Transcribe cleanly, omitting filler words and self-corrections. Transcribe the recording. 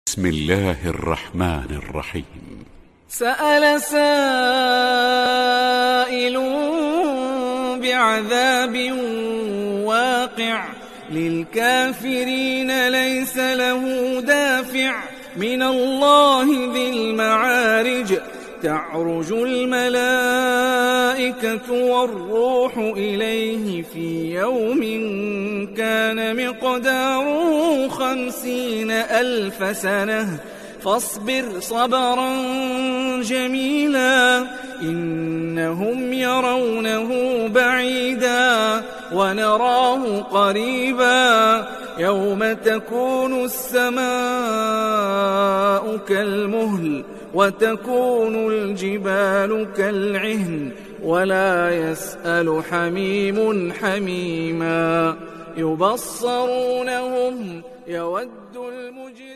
بسم الله الرحمن الرحيم. سأل سائل بعذاب واقع للكافرين ليس له دافع من الله ذي المعارج تعرج الملائكة والروح إليه في يوم كان مقداره 50,000 سنة فاصبر صبرا جميلا إنهم يرونه بعيدا ونراه قريبا يوم تكون السماء كالمهل وتكون الجبال كالعهن ولا يسأل حميم حميما يبصرونهم يود المجرم